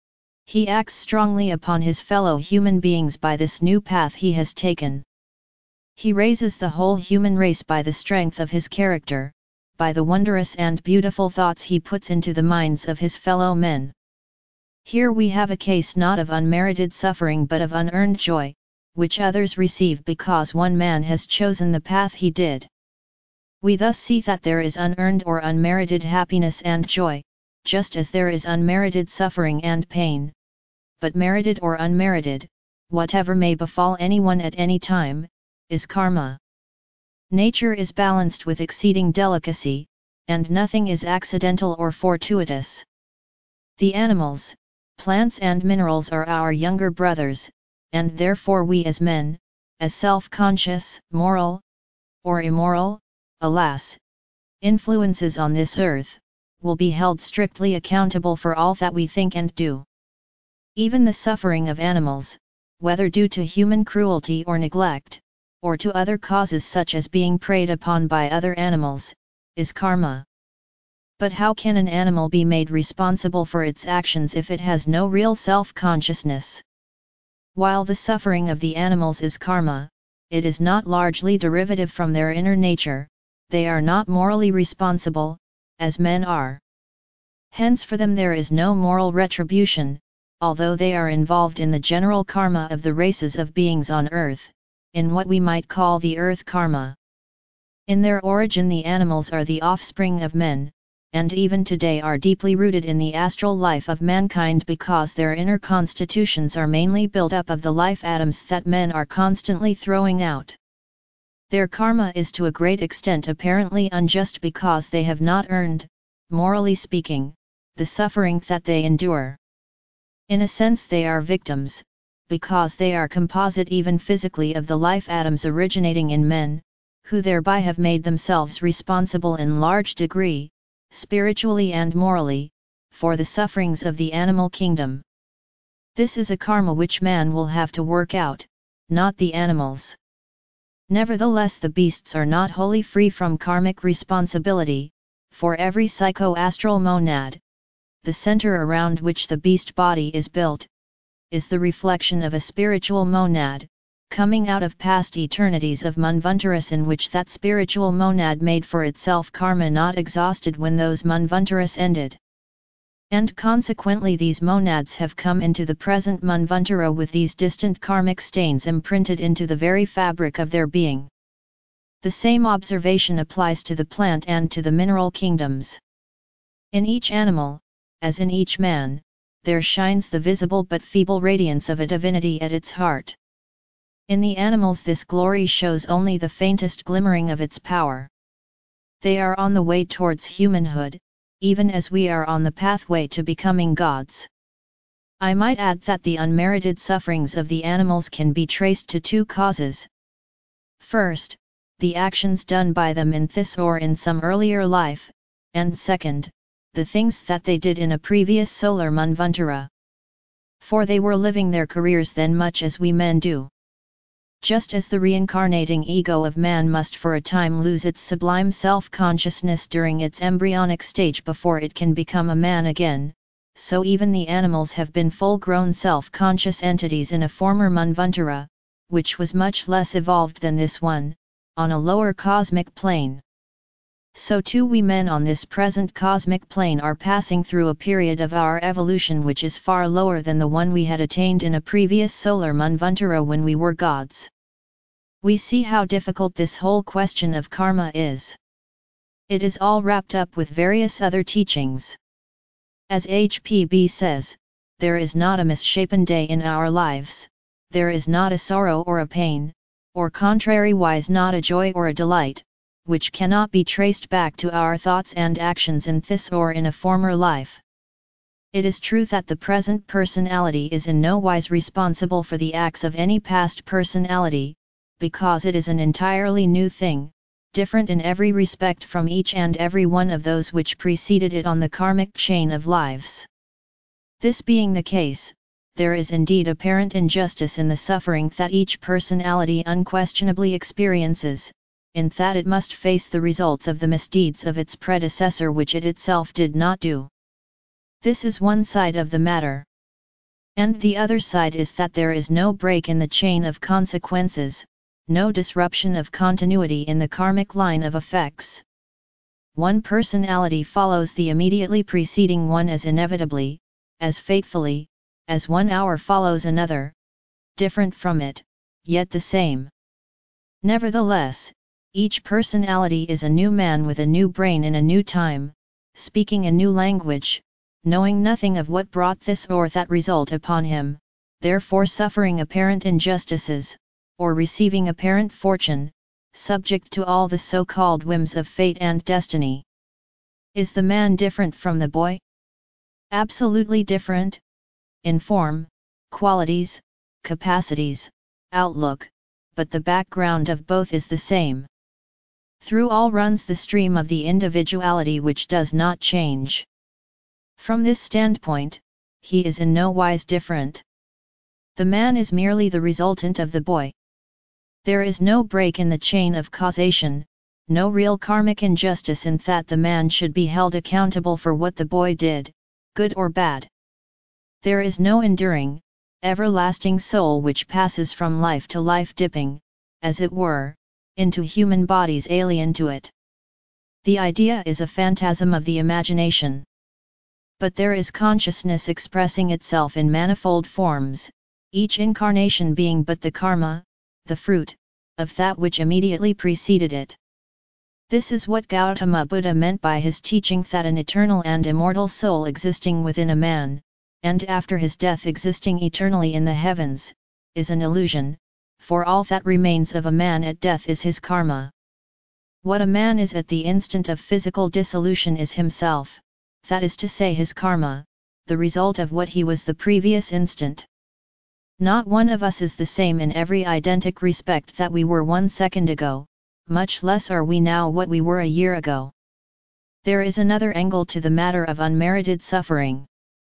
He acts strongly upon his fellow human beings by this new path he has taken. He raises the whole human race by the strength of his character, by the wondrous and beautiful thoughts he puts into the minds of his fellow men. Here we have a case not of unmerited suffering but of unearned joy, which others receive because one man has chosen the path he did. We thus see that there is unearned or unmerited happiness and joy, just as there is unmerited suffering and pain. But merited or unmerited, whatever may befall anyone at any time, is karma. Nature is balanced with exceeding delicacy, and nothing is accidental or fortuitous. The animals, plants and minerals are our younger brothers, and therefore we as men, as self-conscious, moral, or immoral, alas, influences on this earth, will be held strictly accountable for all that we think and do. Even the suffering of animals, whether due to human cruelty or neglect, or to other causes such as being preyed upon by other animals, is karma. But how can an animal be made responsible for its actions if it has no real self-consciousness? While the suffering of the animals is karma, it is not largely derivative from their inner nature, they are not morally responsible, as men are. Hence for them there is no moral retribution, although they are involved in the general karma of the races of beings on earth, in what we might call the earth karma. In their origin the animals are the offspring of men, and even today are deeply rooted in the astral life of mankind because their inner constitutions are mainly built up of the life atoms that men are constantly throwing out. Their karma is to a great extent apparently unjust because they have not earned, morally speaking, the suffering that they endure. In a sense they are victims, because they are composite even physically of the life atoms originating in men, who thereby have made themselves responsible in large degree, spiritually and morally, for the sufferings of the animal kingdom. This is a karma which man will have to work out, not the animals. Nevertheless, the beasts are not wholly free from karmic responsibility, for every psycho-astral monad, the center around which the beast body is built, is the reflection of a spiritual monad, coming out of past eternities of manvantaras in which that spiritual monad made for itself karma not exhausted when those manvantaras ended. And consequently these monads have come into the present manvantara with these distant karmic stains imprinted into the very fabric of their being. The same observation applies to the plant and to the mineral kingdoms. In each animal, as in each man, there shines the visible but feeble radiance of a divinity at its heart. In the animals this glory shows only the faintest glimmering of its power. They are on the way towards humanhood, even as we are on the pathway to becoming gods. I might add that the unmerited sufferings of the animals can be traced to two causes. First, the actions done by them in this or in some earlier life, and second, the things that they did in a previous solar manvantara. For they were living their careers then much as we men do. Just as the reincarnating ego of man must for a time lose its sublime self-consciousness during its embryonic stage before it can become a man again, so even the animals have been full-grown self-conscious entities in a former manvantara, which was much less evolved than this one, on a lower cosmic plane. So too we men on this present cosmic plane are passing through a period of our evolution which is far lower than the one we had attained in a previous solar manvantara when we were gods. We see how difficult this whole question of karma is. It is all wrapped up with various other teachings. As H P B says, there is not a misshapen day in our lives, there is not a sorrow or a pain, or contrariwise not a joy or a delight, which cannot be traced back to our thoughts and actions in this or in a former life. It is true that the present personality is in no wise responsible for the acts of any past personality, because it is an entirely new thing, different in every respect from each and every one of those which preceded it on the karmic chain of lives. This being the case, there is indeed apparent injustice in the suffering that each personality unquestionably experiences, in that it must face the results of the misdeeds of its predecessor which it itself did not do. This is one side of the matter. And the other side is that there is no break in the chain of consequences, no disruption of continuity in the karmic line of effects. One personality follows the immediately preceding one as inevitably, as fatefully, as one hour follows another, different from it, yet the same. Nevertheless, each personality is a new man with a new brain in a new time, speaking a new language, knowing nothing of what brought this or that result upon him, therefore suffering apparent injustices, or receiving apparent fortune, subject to all the so-called whims of fate and destiny. Is the man different from the boy? Absolutely different? In form, qualities, capacities, outlook, but the background of both is the same. Through all runs the stream of the individuality which does not change. From this standpoint, he is in no wise different. The man is merely the resultant of the boy. There is no break in the chain of causation, no real karmic injustice in that the man should be held accountable for what the boy did, good or bad. There is no enduring, everlasting soul which passes from life to life dipping, as it were, into human bodies alien to it. The idea is a phantasm of the imagination. But there is consciousness expressing itself in manifold forms, each incarnation being but the karma, the fruit, of that which immediately preceded it. This is what Gautama Buddha meant by his teaching that an eternal and immortal soul existing within a man, and after his death existing eternally in the heavens, is an illusion, for all that remains of a man at death is his karma. What a man is at the instant of physical dissolution is himself, that is to say his karma, the result of what he was the previous instant. Not one of us is the same in every identic respect that we were one second ago, much less are we now what we were a year ago. There is another angle to the matter of unmerited suffering.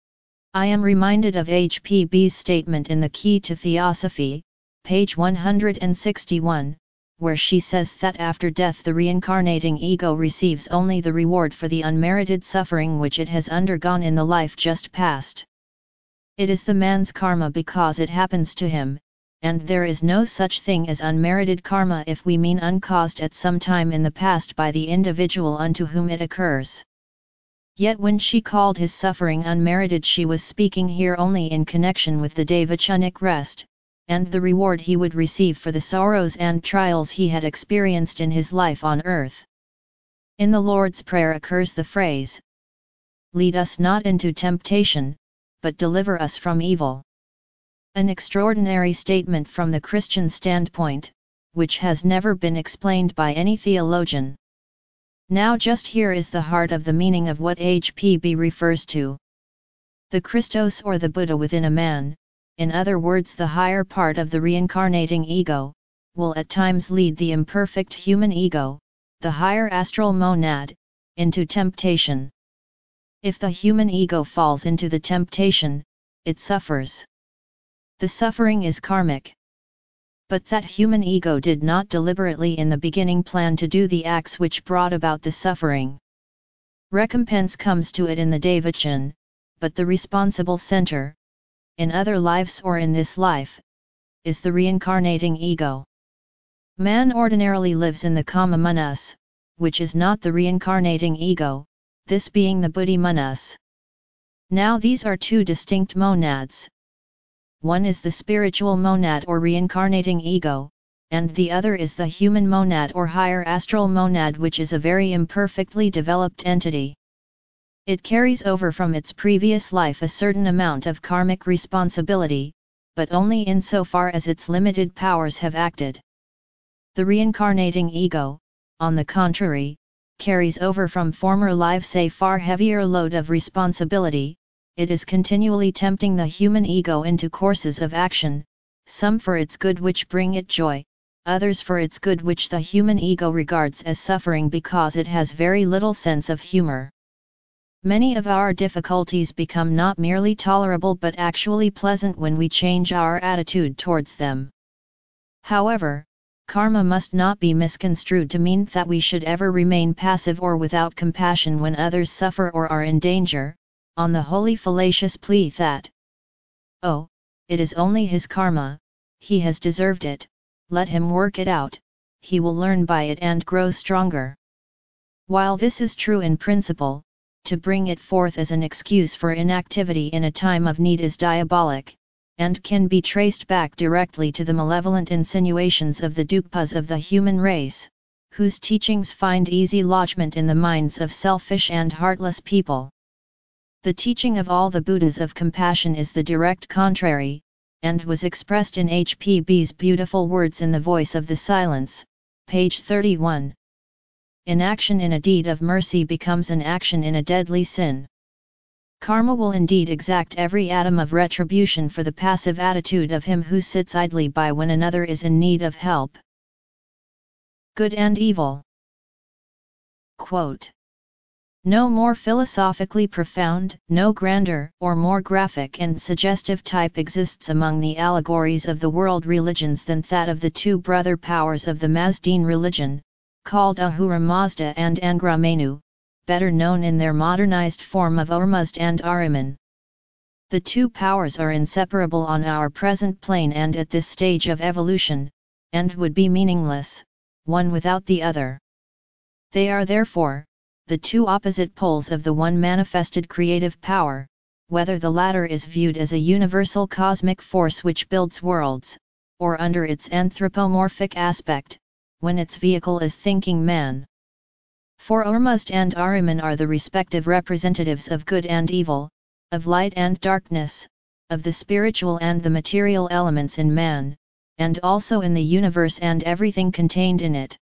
I am reminded of H P B's statement in The Key to Theosophy, page one hundred sixty-one, where she says that after death the reincarnating ego receives only the reward for the unmerited suffering which it has undergone in the life just past. It is the man's karma because it happens to him, and there is no such thing as unmerited karma if we mean uncaused at some time in the past by the individual unto whom it occurs. Yet when she called his suffering unmerited, she was speaking here only in connection with the Devachanic rest, and the reward he would receive for the sorrows and trials he had experienced in his life on earth. In the Lord's Prayer occurs the phrase, "Lead us not into temptation, but deliver us from evil." An extraordinary statement from the Christian standpoint, which has never been explained by any theologian. Now just here is the heart of the meaning of what H P B refers to. The Christos or the Buddha within a man, in other words the higher part of the reincarnating ego, will at times lead the imperfect human ego, the higher astral monad, into temptation. If the human ego falls into the temptation, it suffers. The suffering is karmic. But that human ego did not deliberately in the beginning plan to do the acts which brought about the suffering. Recompense comes to it in the Devachan, but the responsible center, in other lives or in this life, is the reincarnating ego. Man ordinarily lives in the kama manas, which is not the reincarnating ego, this being the buddhi manas. Now these are two distinct monads. One is the spiritual monad or reincarnating ego, and the other is the human monad or higher astral monad, which is a very imperfectly developed entity. It carries over from its previous life a certain amount of karmic responsibility, but only insofar as its limited powers have acted. The reincarnating ego, on the contrary, carries over from former lives a far heavier load of responsibility. It is continually tempting the human ego into courses of action, some for its good which bring it joy, others for its good which the human ego regards as suffering because it has very little sense of humor. Many of our difficulties become not merely tolerable but actually pleasant when we change our attitude towards them. However, karma must not be misconstrued to mean that we should ever remain passive or without compassion when others suffer or are in danger, on the wholly fallacious plea that, "Oh, it is only his karma, he has deserved it, let him work it out, he will learn by it and grow stronger." While this is true in principle, to bring it forth as an excuse for inactivity in a time of need is diabolic, and can be traced back directly to the malevolent insinuations of the Dukpas of the human race, whose teachings find easy lodgment in the minds of selfish and heartless people. The teaching of all the Buddhas of compassion is the direct contrary, and was expressed in H P B's beautiful words in The Voice of the Silence, page thirty-one. Inaction in a deed of mercy becomes an action in a deadly sin. Karma will indeed exact every atom of retribution for the passive attitude of him who sits idly by when another is in need of help. Good and evil. Quote. No more philosophically profound, no grander or more graphic and suggestive type exists among the allegories of the world religions than that of the two brother powers of the Mazdain religion, called Ahura Mazda and Angra Mainyu, better known in their modernized form of Ormuzd and Ahriman. The two powers are inseparable on our present plane and at this stage of evolution, and would be meaningless, one without the other. They are therefore, the two opposite poles of the one manifested creative power, whether the latter is viewed as a universal cosmic force which builds worlds, or under its anthropomorphic aspect, when its vehicle is thinking man. For Ormuzd and Ahriman are the respective representatives of good and evil, of light and darkness, of the spiritual and the material elements in man, and also in the universe and everything contained in it.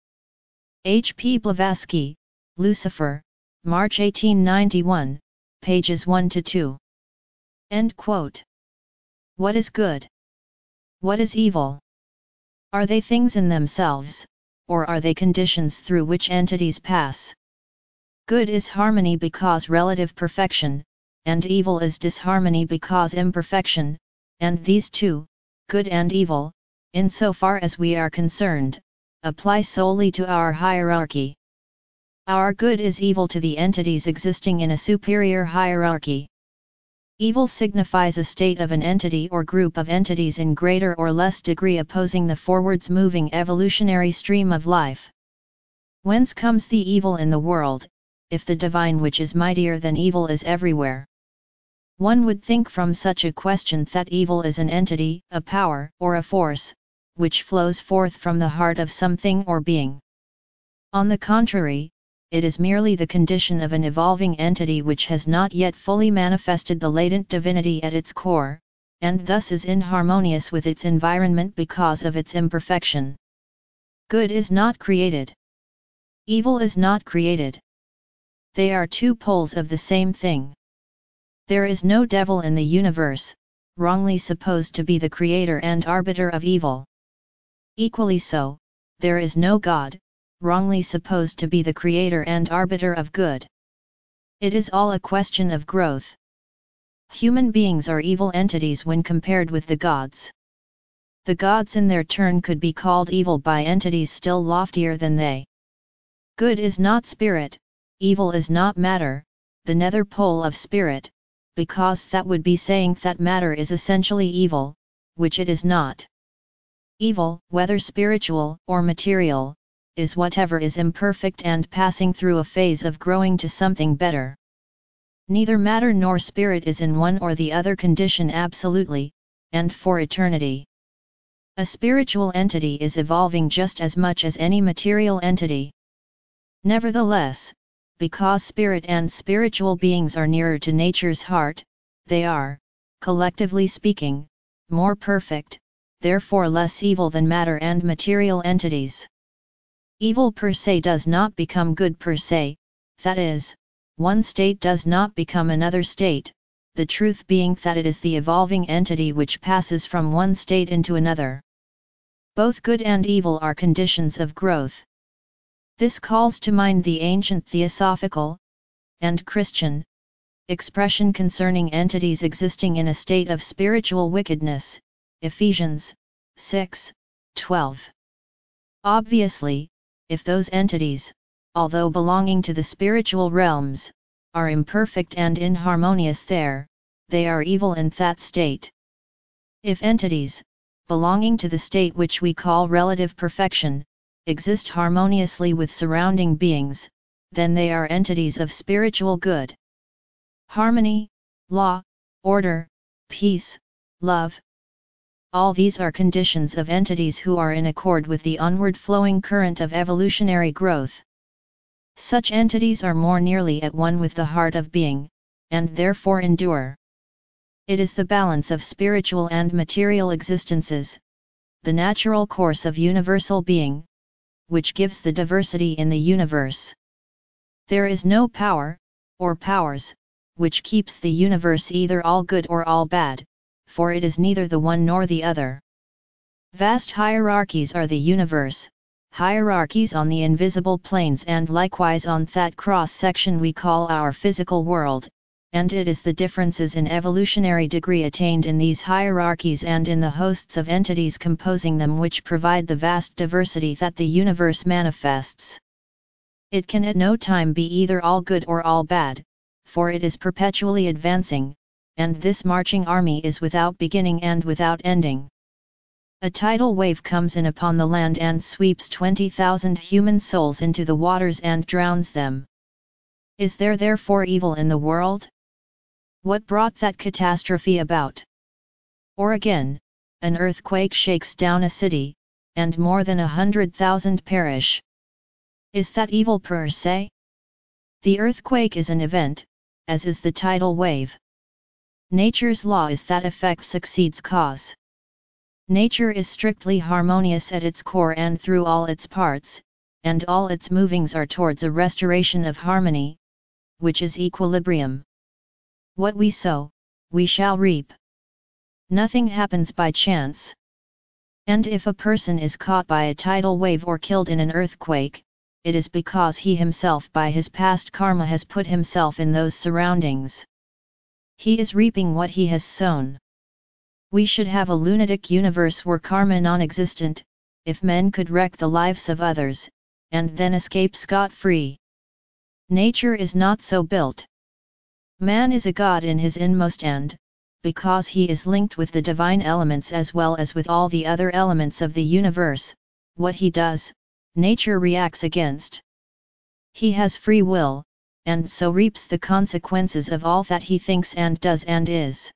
H. P. Blavatsky, Lucifer, March eighteen ninety-one, pages one to two. End quote. What is good? What is evil? Are they things in themselves, or are they conditions through which entities pass? Good is harmony because relative perfection, and evil is disharmony because imperfection, and these two, good and evil, insofar as we are concerned, apply solely to our hierarchy. Our good is evil to the entities existing in a superior hierarchy. Evil signifies a state of an entity or group of entities in greater or less degree opposing the forwards moving evolutionary stream of life. Whence comes the evil in the world, if the divine which is mightier than evil is everywhere? One would think from such a question that evil is an entity, a power, or a force, which flows forth from the heart of something or being. On the contrary, it is merely the condition of an evolving entity which has not yet fully manifested the latent divinity at its core, and thus is inharmonious with its environment because of its imperfection. Good is not created. Evil is not created. They are two poles of the same thing. There is no devil in the universe, wrongly supposed to be the creator and arbiter of evil. Equally so, there is no God, wrongly supposed to be the creator and arbiter of good. It is all a question of growth. Human beings are evil entities when compared with the gods. The gods in their turn could be called evil by entities still loftier than they. Good is not spirit, evil is not matter, the nether pole of spirit, because that would be saying that matter is essentially evil, which it is not. Evil, whether spiritual or material, is whatever is imperfect and passing through a phase of growing to something better. Neither matter nor spirit is in one or the other condition absolutely, and for eternity. A spiritual entity is evolving just as much as any material entity. Nevertheless, because spirit and spiritual beings are nearer to nature's heart, they are, collectively speaking, more perfect, therefore less evil than matter and material entities. Evil per se does not become good per se, that is, one state does not become another state, the truth being that it is the evolving entity which passes from one state into another. Both good and evil are conditions of growth. This calls to mind the ancient theosophical, and Christian, expression concerning entities existing in a state of spiritual wickedness, Ephesians six twelve. Obviously, if those entities, although belonging to the spiritual realms, are imperfect and inharmonious there, they are evil in that state. If entities, belonging to the state which we call relative perfection, exist harmoniously with surrounding beings, then they are entities of spiritual good. Harmony, law, order, peace, love. All these are conditions of entities who are in accord with the onward flowing current of evolutionary growth. Such entities are more nearly at one with the heart of being, and therefore endure. It is the balance of spiritual and material existences, the natural course of universal being, which gives the diversity in the universe. There is no power, or powers, which keeps the universe either all good or all bad, for it is neither the one nor the other. Vast hierarchies are the universe, hierarchies on the invisible planes and likewise on that cross-section we call our physical world, and it is the differences in evolutionary degree attained in these hierarchies and in the hosts of entities composing them which provide the vast diversity that the universe manifests. It can at no time be either all good or all bad, for it is perpetually advancing, and this marching army is without beginning and without ending. A tidal wave comes in upon the land and sweeps twenty thousand human souls into the waters and drowns them. Is there therefore evil in the world? What brought that catastrophe about? Or again, an earthquake shakes down a city, and more than a hundred thousand perish. Is that evil per se? The earthquake is an event, as is the tidal wave. Nature's law is that effect succeeds cause. Nature is strictly harmonious at its core and through all its parts, and all its movings are towards a restoration of harmony, which is equilibrium. What we sow, we shall reap. Nothing happens by chance. And if a person is caught by a tidal wave or killed in an earthquake, it is because he himself by his past karma has put himself in those surroundings. He is reaping what he has sown. We should have a lunatic universe were karma non-existent, if men could wreck the lives of others, and then escape scot-free. Nature is not so built. Man is a god in his inmost end, because he is linked with the divine elements as well as with all the other elements of the universe. What he does, nature reacts against. He has free will, and so reaps the consequences of all that he thinks and does and is.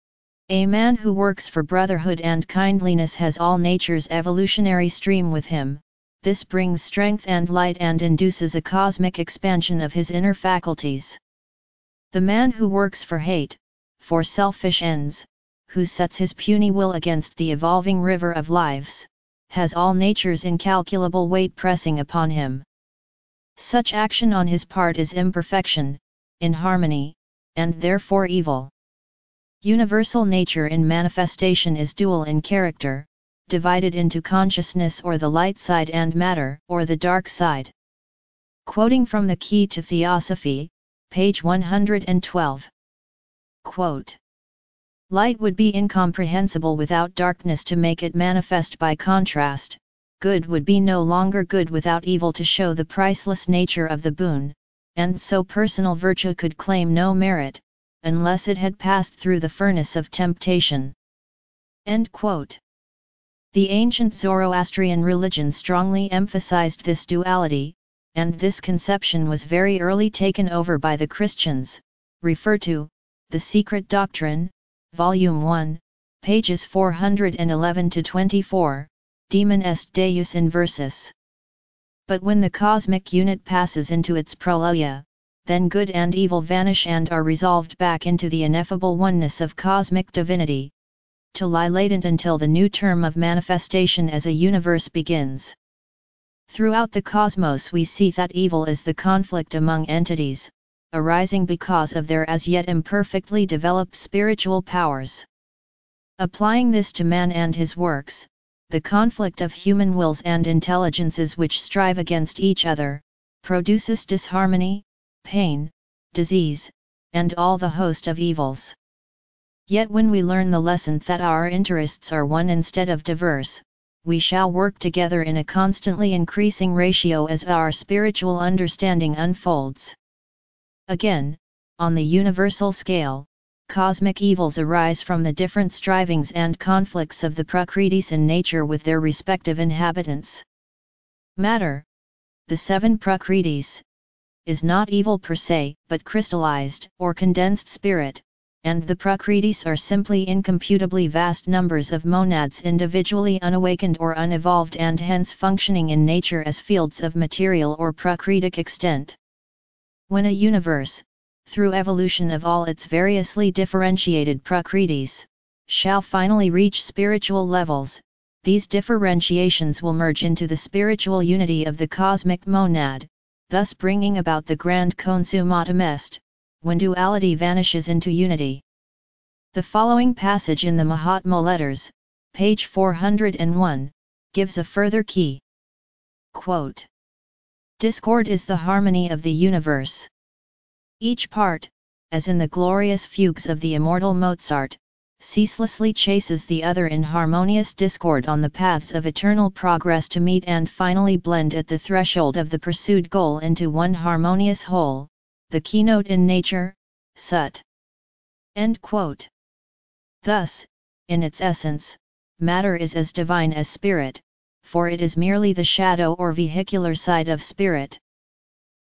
A man who works for brotherhood and kindliness has all nature's evolutionary stream with him. This brings strength and light and induces a cosmic expansion of his inner faculties. The man who works for hate, for selfish ends, who sets his puny will against the evolving river of lives, has all nature's incalculable weight pressing upon him. Such action on his part is imperfection, inharmony, and therefore evil. Universal nature in manifestation is dual in character, divided into consciousness or the light side and matter or the dark side. Quoting from the Key to Theosophy, page one hundred twelve. Quote, light would be incomprehensible without darkness to make it manifest by contrast, good would be no longer good without evil to show the priceless nature of the boon, and so personal virtue could claim no merit, unless it had passed through the furnace of temptation. End quote. The ancient Zoroastrian religion strongly emphasized this duality, and this conception was very early taken over by the Christians. Refer to The Secret Doctrine, Volume one, pages four hundred eleven to twenty-four, Demon est Deus inversus. But when the cosmic unit passes into its prolaya, then good and evil vanish and are resolved back into the ineffable oneness of cosmic divinity, to lie latent until the new term of manifestation as a universe begins. Throughout the cosmos we see that evil is the conflict among entities, arising because of their as yet imperfectly developed spiritual powers. Applying this to man and his works, the conflict of human wills and intelligences which strive against each other, produces disharmony, pain, disease, and all the host of evils. Yet when we learn the lesson that our interests are one instead of diverse, we shall work together in a constantly increasing ratio as our spiritual understanding unfolds. Again, on the universal scale, cosmic evils arise from the different strivings and conflicts of the Prakritis in nature with their respective inhabitants. Matter, the seven Prakritis, is not evil per se, but crystallized or condensed spirit, and the Prakritis are simply incomputably vast numbers of monads individually unawakened or unevolved and hence functioning in nature as fields of material or Prakritic extent. When a universe, through evolution of all its variously differentiated Prakritis, shall finally reach spiritual levels, these differentiations will merge into the spiritual unity of the cosmic monad, thus bringing about the grand consummatum est, when duality vanishes into unity. The following passage in the Mahatma Letters, page four hundred one, gives a further key. Quote, discord is the harmony of the universe. Each part, as in the glorious fugues of the immortal Mozart, ceaselessly chases the other in harmonious discord on the paths of eternal progress to meet and finally blend at the threshold of the pursued goal into one harmonious whole, the keynote in nature, Sut. End quote. Thus, in its essence, matter is as divine as spirit, for it is merely the shadow or vehicular side of spirit.